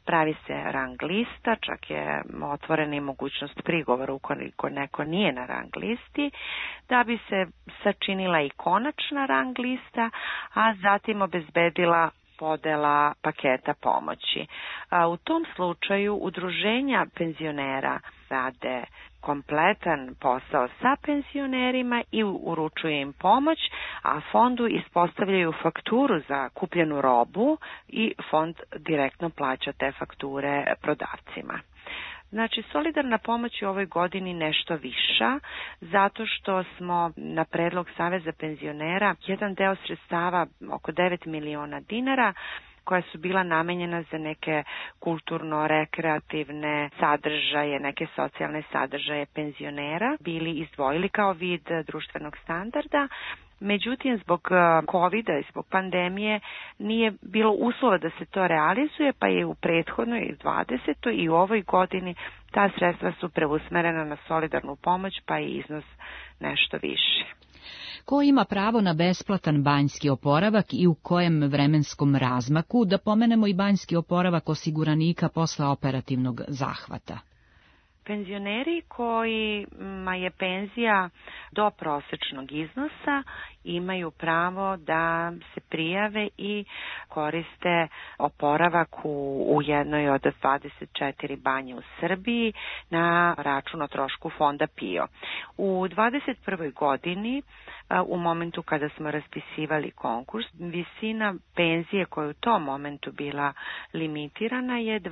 pravi se rang lista, čak je otvorena i mogućnost prigovora ukoliko neko nije na rang listi, da bi se sačinila i konačna rang lista, a zatim obezbedila podela paketa pomoći. U tom slučaju udruženja penzionera rade kompletan posao sa penzionerima i uručuju im pomoć, a fondu ispostavljaju fakturu za kupljenu robu i fond direktno plaća te fakture prodavcima. Znači, solidarna pomoć je u ovoj godini nešto viša, zato što smo na predlog Saveza penzionera jedan deo sredstava, oko 9 miliona dinara, koja su bila namenjena za neke kulturno-rekreativne sadržaje, neke socijalne sadržaje penzionera, bili izdvojili kao vid društvenog standarda. Međutim, zbog COVID-a i zbog pandemije nije bilo uslova da se to realizuje, pa je u prethodnoj 20. i u ovoj godini ta sredstva su preusmerena na solidarnu pomoć, pa je iznos nešto više. Ko ima pravo na besplatan banjski oporavak i u kojem vremenskom razmaku, da pomenemo i banjski oporavak osiguranika posle operativnog zahvata? Penzioneri kojima je penzija do prosečnog iznosa imaju pravo da se prijave i koriste oporavak u jednoj od 24 banje u Srbiji na račun o trošku fonda PIO. U 21. godini, u momentu kada smo raspisivali konkurs, visina penzije koja je u tom momentu bila limitirana je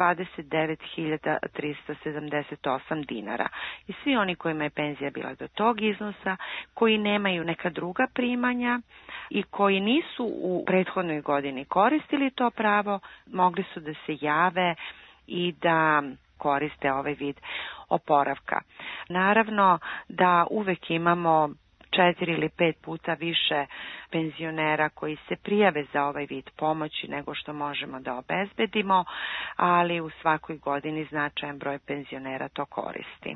29.378 dinara. I svi oni kojima je penzija bila do tog iznosa, koji nemaju neka druga primanja i koji nisu u prethodnoj godini koristili to pravo, mogli su da se jave i da koriste ovaj vid oporavka. Naravno da uvek imamo 4 ili 5 puta više penzionera koji se prijave za ovaj vid pomoći nego što možemo da obezbedimo, ali u svakoj godini značajan broj penzionera to koristi.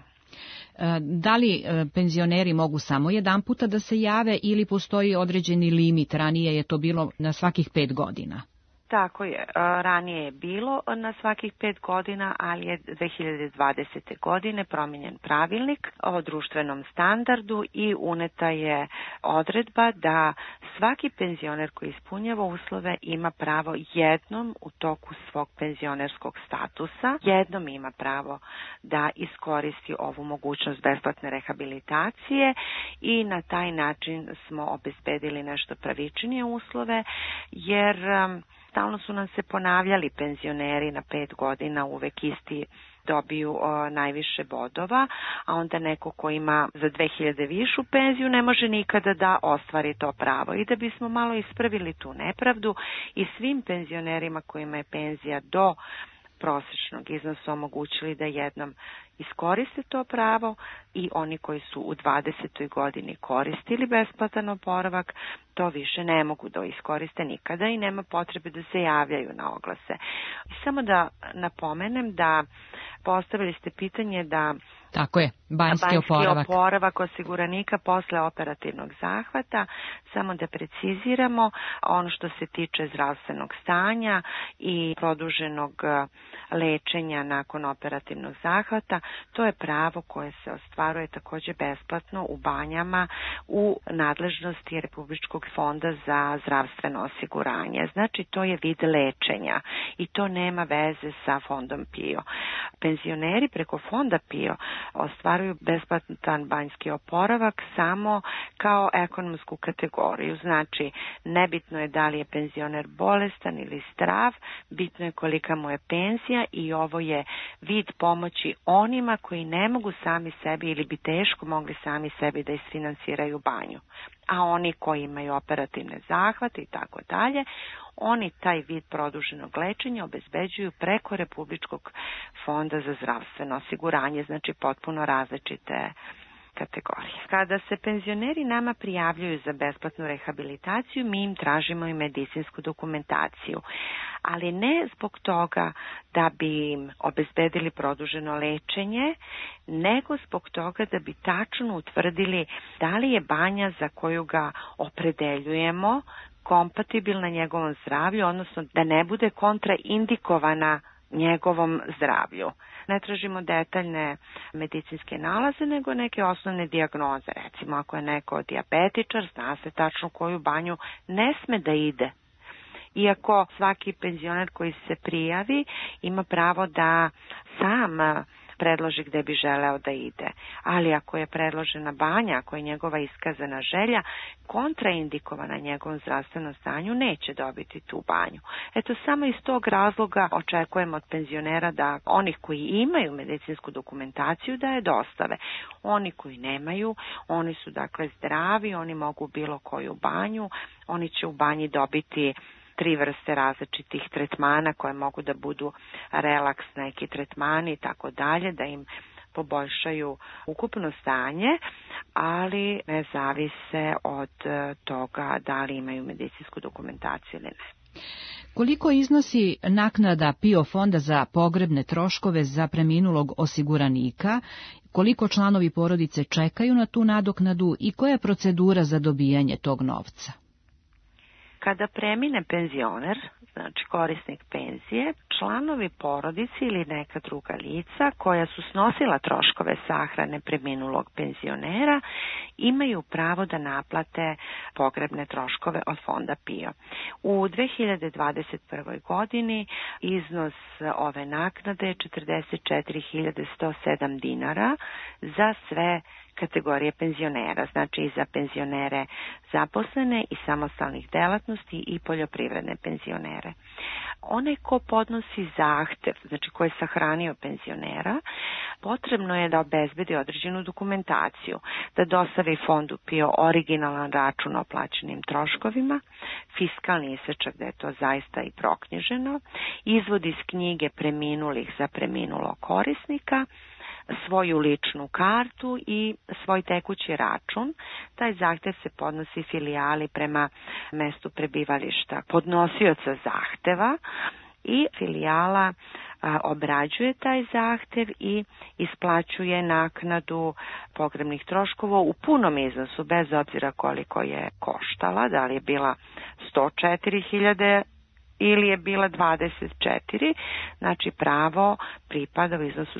Da li penzioneri mogu samo jedan puta da se jave ili postoji određeni limit? Ranije je to bilo na svakih 5 godina. Tako je, ranije je bilo na svakih 5 godina, ali je 2020. godine promijenjen pravilnik o društvenom standardu i uneta je odredba da svaki penzioner koji ispunjava uslove ima pravo jednom u toku svog penzionerskog statusa, jednom ima pravo da iskoristi ovu mogućnost besplatne rehabilitacije i na taj način smo obezbedili nešto pravičnije uslove, jer stalno su nam se ponavljali penzioneri na 5 godina, uvek isti dobiju najviše bodova, a onda neko ko ima za 2000 višu penziju ne može nikada da ostvari to pravo. I da bismo malo ispravili tu nepravdu i svim penzionerima kojima je penzija do prosečnog iznosa omogućili da jednom iskoriste to pravo i oni koji su u 20. godini koristili besplatan oporavak, to više ne mogu da iskoriste nikada i nema potrebe da se javljaju na oglase. I samo da napomenem da postavili ste pitanje da tako je, banjski oporavak osiguranika posle operativnog zahvata, samo da preciziramo ono što se tiče zdravstvenog stanja i produženog lečenja nakon operativnog zahvata, to je pravo koje se ostvaruje takođe besplatno u banjama u nadležnosti Republičkog fonda za zdravstveno osiguranje. Znači, to je vid lečenja i to nema veze sa fondom PIO. Penzioneri preko fonda PIO ostvaruju besplatan banjski oporavak samo kao ekonomsku kategoriju. Znači, nebitno je da li je penzioner bolestan ili zdrav, bitno je kolika mu je penzija i ovo je vid pomoći onima koji ne mogu sami sebi ili bi teško mogli sami sebi da isfinansiraju banju. A oni koji imaju operativne zahvate i tako dalje, oni taj vid produženog lečenja obezbeđuju preko Republičkog fonda za zdravstveno osiguranje, znači potpuno različite kategorije. Kada se penzioneri nama prijavljuju za besplatnu rehabilitaciju, mi im tražimo i medicinsku dokumentaciju, ali ne zbog toga da bi im obezbedili produženo lečenje, nego zbog toga da bi tačno utvrdili da li je banja za koju ga opredeljujemo kompatibilna njegovom zdravlju, odnosno da ne bude kontraindikovana njegovom zdravlju. Ne tražimo detaljne medicinske nalaze, nego neke osnovne dijagnoze. Recimo, ako je neko dijabetičar, zna se tačno koju banju ne sme da ide. Iako svaki penzioner koji se prijavi ima pravo da sam predloži gde bi želeo da ide. Ali ako je predložena banja, ako je njegova iskazana želja kontraindikovana njegovom zdravstvenom stanju, neće dobiti tu banju. Eto, samo iz tog razloga očekujemo od penzionera da onih koji imaju medicinsku dokumentaciju da je dostave. Oni koji nemaju, oni su dakle zdravi, oni mogu bilo koju banju, oni će u banji dobiti 3 vrste različitih tretmana koje mogu da budu relaks, neki tretmani i tako dalje, da im poboljšaju ukupno stanje, ali ne zavise od toga da li imaju medicinsku dokumentaciju ili ne. Koliko iznosi naknada PIO fonda za pogrebne troškove za preminulog osiguranika, koliko članovi porodice čekaju na tu nadoknadu i koja je procedura za dobijanje tog novca? Kada premine penzioner, znači korisnik penzije, članovi porodice ili neka druga lica koja su snosila troškove sahrane preminulog penzionera imaju pravo da naplate pogrebne troškove od fonda PIO. U 2021. godini iznos ove naknade je 44.107 dinara za sve kategorije penzionera, znači i za penzionere zaposlene i samostalnih delatnosti i poljoprivredne penzionere. Onaj ko podnosi zahtev, znači ko je sahranio penzionera, potrebno je da obezbedi određenu dokumentaciju, da dostavi fondu PIO originalan račun o plaćenim troškovima, fiskalni isečak da je to zaista i proknjiženo, izvod iz knjige preminulih za preminulog korisnika, svoju ličnu kartu i svoj tekući račun. Taj zahtev se podnosi filijali prema mestu prebivališta podnosioca zahteva i filijala obrađuje taj zahtev i isplaćuje naknadu pogrebnih troškova u punom iznosu, bez obzira koliko je koštala, da li je bila 104.000 ili je bila 24, znači pravo pripada u iznosu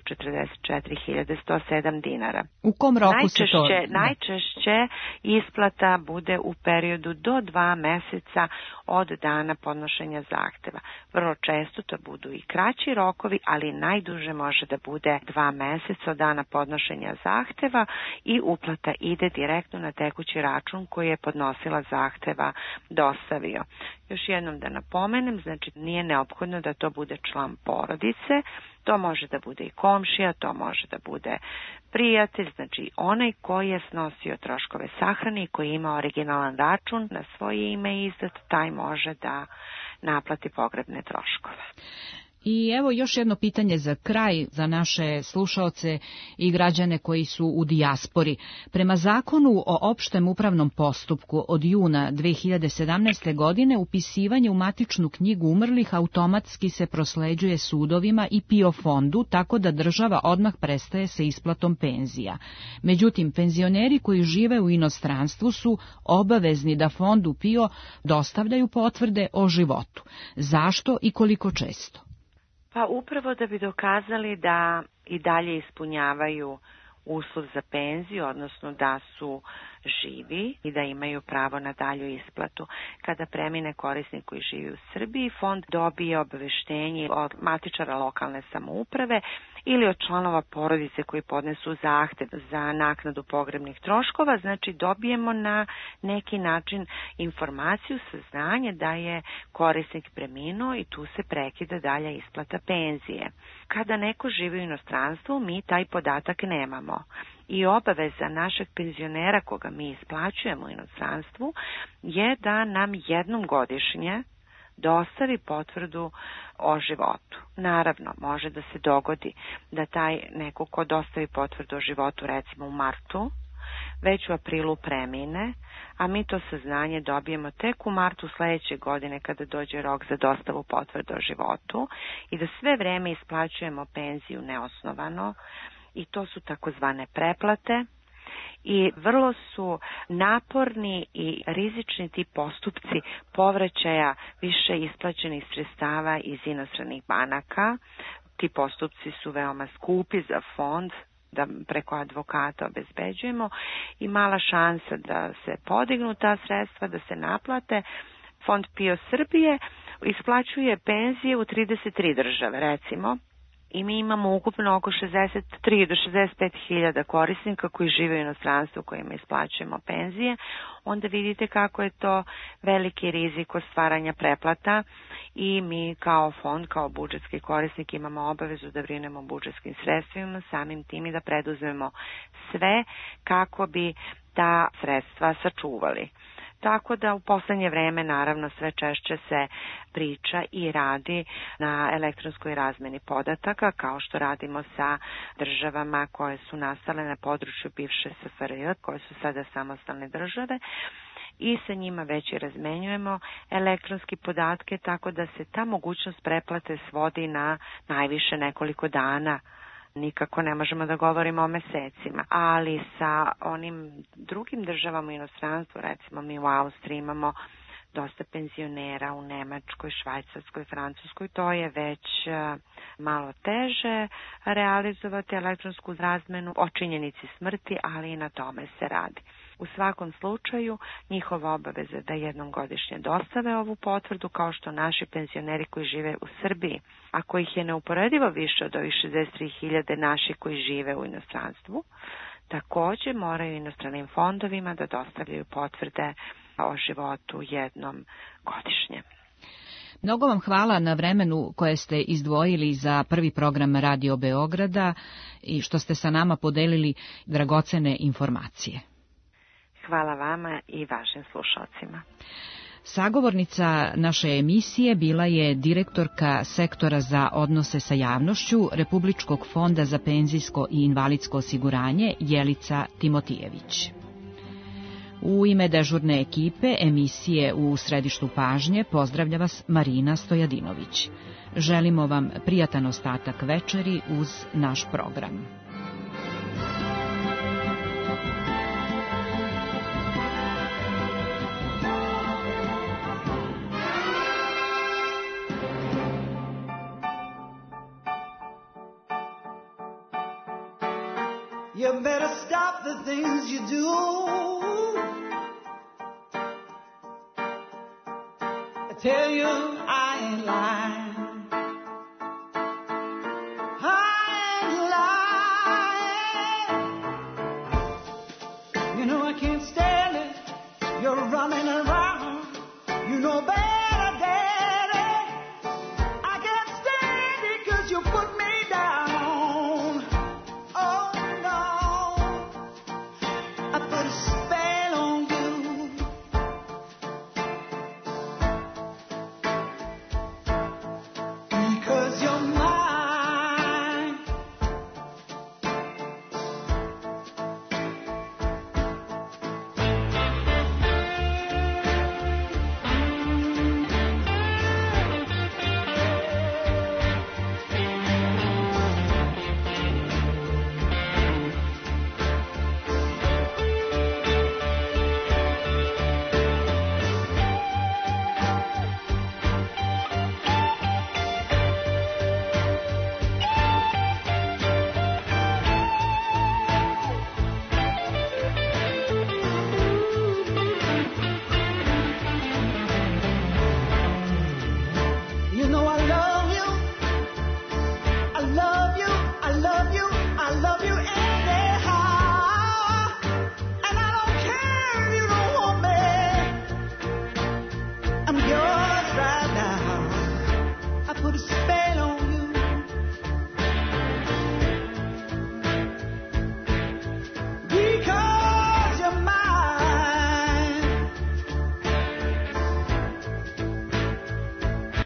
44.107 dinara. U kom roku se to? Najčešće isplata bude u periodu do 2 meseca od dana podnošenja zahteva. Vrlo često to budu i kraći rokovi, ali najduže može da bude 2 meseca od dana podnošenja zahteva i uplata ide direktno na tekući račun koji je podnosila zahteva dostavio. Još jednom da napomenem, znači nije neophodno da to bude član porodice, to može da bude i komšija, to može da bude prijatelj, znači onaj koji je snosio troškove sahrane i koji ima originalan račun na svoje ime izdat, taj može da naplati pogrebne troškove. I evo još jedno pitanje za kraj, za naše slušaoce i građane koji su u dijaspori. Prema zakonu o opštem upravnom postupku od juna 2017. godine upisivanje u matičnu knjigu umrlih automatski se prosleđuje sudovima i PIO fondu, tako da država odmah prestaje sa isplatom penzija. Međutim, penzioneri koji žive u inostranstvu su obavezni da fondu PIO dostavljaju potvrde o životu. Zašto i koliko često? Pa upravo da bi dokazali da i dalje ispunjavaju uslov za penziju, odnosno da su živi i da imaju pravo na dalju isplatu. Kada premine korisnik koji živi u Srbiji, fond dobije obaveštenje od matičara lokalne samouprave ili od članova porodice koji podnesu zahtev za naknadu pogrebnih troškova, znači dobijemo na neki način informaciju, saznanje da je korisnik preminuo i tu se prekida dalja isplata penzije. Kada neko živi u inostranstvu, mi taj podatak nemamo. I obaveza našeg penzionera koga mi isplaćujemo u inostranstvu je da nam jednom godišnje dostavi potvrdu o životu. Naravno, može da se dogodi da taj neko ko dostavi potvrdu o životu recimo u martu, već u aprilu premine, a mi to saznanje dobijemo tek u martu sledeće godine kada dođe rok za dostavu potvrde o životu i da sve vreme isplaćujemo penziju neosnovano i to su takozvane preplate. i vrlo su naporni i rizični ti postupci povraćaja više isplaćenih sredstava iz inostranih banaka. Ti postupci su veoma skupi za fond, da preko advokata obezbeđujemo i mala šansa da se podignu ta sredstva, da se naplate. Fond PIO Srbije isplaćuje penzije u 33 države, recimo, i mi imamo ukupno oko 63 do 65 hiljada korisnika koji žive u inostranstvu kojima isplaćujemo penzije. Onda vidite kako je to veliki rizik od stvaranja preplata i mi kao fond, kao budžetski korisnik imamo obavezu da brinemo o budžetskim sredstvima, samim tim i da preduzmemo sve kako bi ta sredstva sačuvali. Tako da u poslednje vreme naravno sve češće se priča i radi na elektronskoj razmeni podataka, kao što radimo sa državama koje su nastale na području bivše SFRJ, koje su sada samostalne države, i sa njima već i razmenjujemo elektronski podatke, tako da se ta mogućnost preplate svodi na najviše nekoliko dana. Nikako ne možemo da govorimo o mesecima, ali sa onim drugim državama u inostranstvu, recimo mi u Austriji imamo dosta penzionera, u Nemačkoj, Švajcarskoj, Francuskoj, to je već malo teže realizovati elektronsku razmenu o činjenici smrti, ali i na tome se radi. U svakom slučaju, njihova obaveza da jednom godišnje dostave ovu potvrdu, kao što naši penzioneri koji žive u Srbiji, a kojih je neuporedivo više od ovih 63.000 naših koji žive u inostranstvu, takođe moraju inostranim fondovima da dostavljaju potvrde o životu jednom godišnje. Mnogo vam hvala na vremenu koje ste izdvojili za prvi program Radio Beograda i što ste sa nama podelili dragocene informacije. Hvala vama i vašim slušalcima. Sagovornica naše emisije bila je direktorka Sektora za odnose sa javnošću Republičkog fonda za penzijsko i invalidsko osiguranje Jelica Timotijević. U ime dežurne ekipe emisije U središtu pažnje pozdravlja vas Marina Stojadinović. Želimo vam prijatan ostatak večeri uz naš program. You better stop the things you do. I tell you I ain't lying. I ain't lying. You know I can't stand it. You're running around. You know, baby.